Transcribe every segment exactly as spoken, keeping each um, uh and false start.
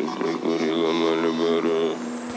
Прикурила Мальборо.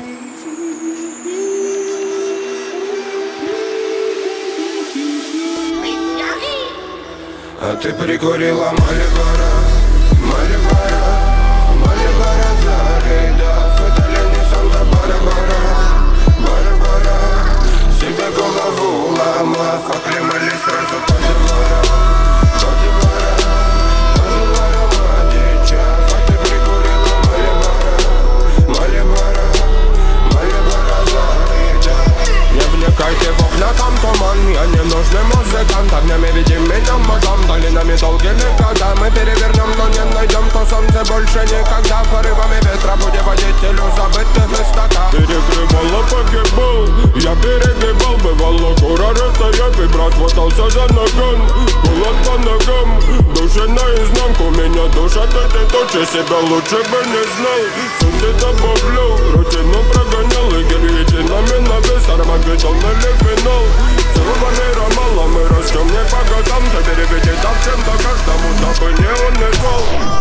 А ты прикурила Мальборо, Мальборо, Мальборо Зарида. Фаталини Санта-Барбара, Барбара. Себе голову ломав, оклемали сразу Кодивара, Кодивара, Кодивара, Мадича. А ты прикурила Мальборо, Мальборо, Мальборо Зарида. Не вникайте в окна, там туман. Я не нужный музыкант, огнями веди меня мадам. Долинами долгими, когда мы перевернем, но не найдем то солнце больше никогда. Порывами ветра будем водителю забытых истоках. Перегревало, погибал, я перегибал. Бывало, курары стоят, и брат хватался за ногам. Голод по ногам, души наизнанку. Меня душат эти точи, себя лучше бы не знал. Сунты добавлял, рутину прогонял. И гильотинами на вес, Армагеддон или финал. Целого мира мало, мы растем не по годам. Ты переведи так всем, да каждому, дабы не он не звал.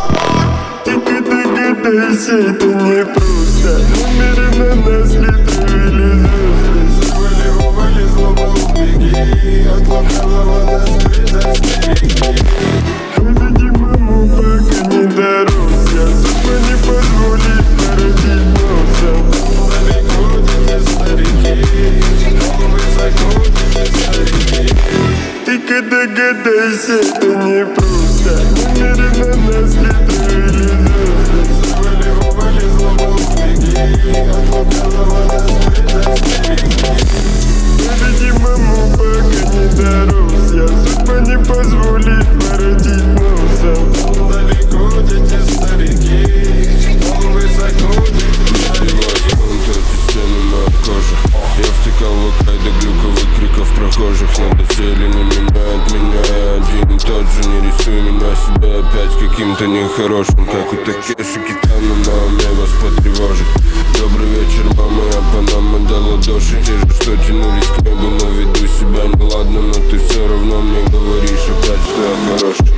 Тики догадайся, это не просто. Намеренно нас летели звезды. Завали, ували, злоба, убеги. От лукавого нас предостереги. Уведи маму, пока не дорос. Я судьба не позволит породить носом. Далеко дети старики, дом высоко дети старики. Тики догадайся, это не просто. Намеренно нас летели звезды. Завали, ували, злоба, убеги. От лукавого нас предостереги. Уведи маму, пока не дорос. Я судьба не позволит породить носом. Далеко дети старики, дом высоко дети старики. Эти стены на коже. Я втыкал в ВК до глюковых криков прохожих. Надо цели не меняет меня, я один и тот же. Не рисуй меня себя опять каким-то нехорошим, как у Такеши Китано, на уме вас потревожит. Добрый вечер, мама, я по нам отдала доши. Те же, что тянулись к небу, но веду себя неладно. Но ты все равно мне говоришь опять, что я хороший.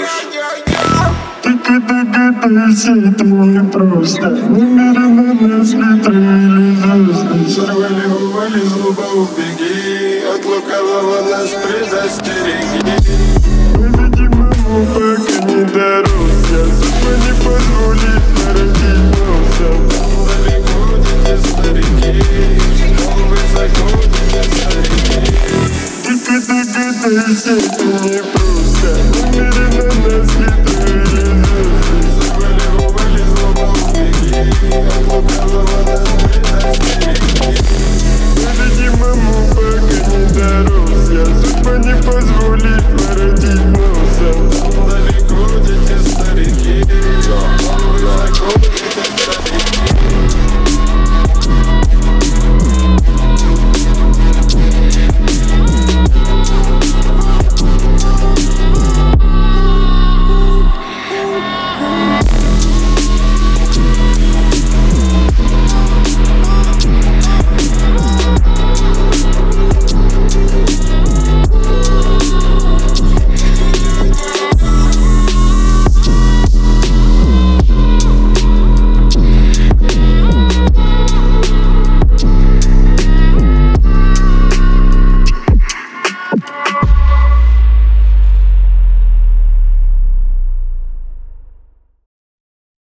Тики догадайся, это не просто. Намеренно нас летели звезды. Сорвали, ували, злоба, убеги. От лукавого нас предостереги. Уведи маму, пока не дорос. Я судьба не позволит породить носом. Далеко дети старики, дом высоко дети старики. Тики догадайся, это не просто.